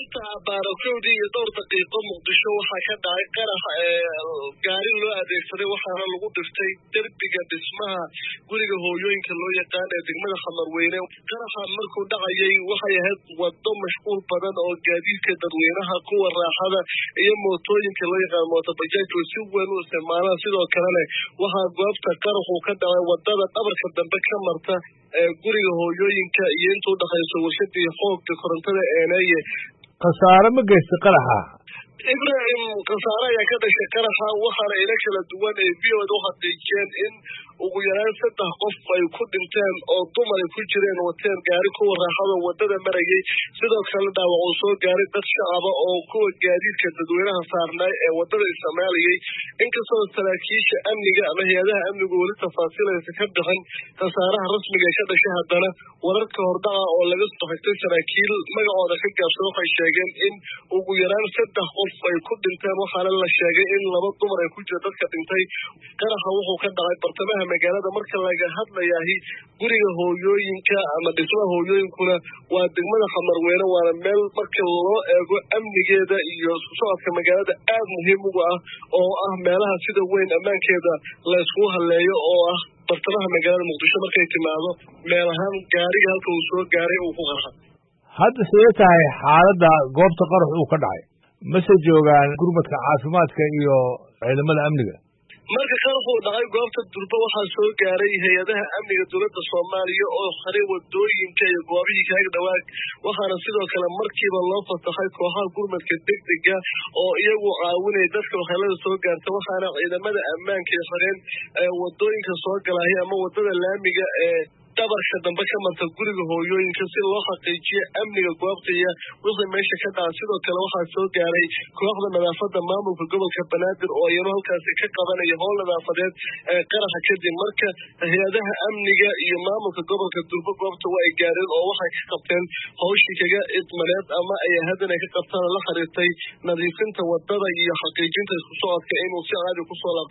maanta baarokowdii iyo dhowr daqiiqo muqdisho waxaa ka dhacay qarax gaari loo adeegsaday waxaana lagu dhiftay derbiga dhismaha guriga hooyooyinka loo yaqaan ee degmada Xamarweyne. qaraxa markuu dhacayay waxay ahayd wado mashquul badan oo gaadiidka dadweynaha kuwa raaxada iyo mootooyinka loo yaqaan mootobajaajku si weyn u isticmaalaan. sidoo kalena waxaa goobta qaraxu ka dhacay wadada dhabarka dambe ka marta guriga hooyooyinka iyo intuu dhaxayso warshadii xoogga korontada eenaye. khasaare ma geystay qaraxa? Ibrahim, khasaare ayaa ka dhashay qaraxa waxaana ila kala duwan ee biyooda u xaqiijiyeen in ugu yaraan 3 qof ay ku dhinteen oo dumar ay ku jireen wateen gaari kuwa raaxada wadada marayay. sidoo kale dhaawac uu soo gaaray dad shacab oo kuwa gaadiidka dadweynaha saarnay ee wadada isticmaalayay. inkastoo saraakiisha amniga ama hay'adaha amnigu weli tafaasiilaysa ka bixin khasaaraha rasmiga ee ka dhashay, haddana wararka hordhaca oo laga soo xigtay saraakiil magacooda ka gaabsan waxay sheegeen in ugu yaraan 3 qof ay ku dhinteen, waxaana la sheegay in 2 dumar ay ku jira dadka dhintay. qaraxa wuxuu ka dhacay bartamaha magaalada. marka laga hadlayahay guriga hooyooyinka ama dhismaha hooyooyinkuna waa degmada Xamarweyne, waana meel marka loo eego amnigeeda iyo isku socodka magaalada aad muhiim ugu ah oo ah meelaha sida weyn ammaankeeda la isku haleeyo oo ah bartamaha magaalada Muqdisho. markay timaado meel ahaan gaariga halka uu soo gaaray uu ku qarxay. hadda sidee tahay xaaladda goobta qarax uu ka dhacay? mase joogaan gurmadka caafimaadka iyo ciidamada amniga? marka qaraxuu dhacay goobta durba waxaa soo gaaray hay-adaha amniga dowladda Soomaaliya oo xiray wadooyinka iyo goobihii kaaga dhawaaq, waxaana sidoo kale markiiba loo fasaxay kooxaha gurmadka degdega oo iyagu caawinaya dadka waxyeelada soo gaarta. waxaana ciidamada ammaanka ay xireen wadooyinka soo galaya ama wadada laamiga ee dhabarka dambe ka marta guriga hooyooyinka si loo xaqiijiyo amniga goobta iyo wixii meesha ka dhaca. sidoo kale waxaa soo gaaray kooxda nadaafada maamulka gobolka Banaadir oo iyana halkaasi ka qabanaya howl nadaafadeed qaraxa kadib. marka hay-adaha amniga iyo maamulka gobolka durba goobta waa ay gaareen oo waxay ka qabteen hawshii kaga idmaneed ama ay haddana ka qabtaan la xiriirtay nadiifinta wadada iyo xaqiijinta isku socodka inuu si caadi ku soo laabto.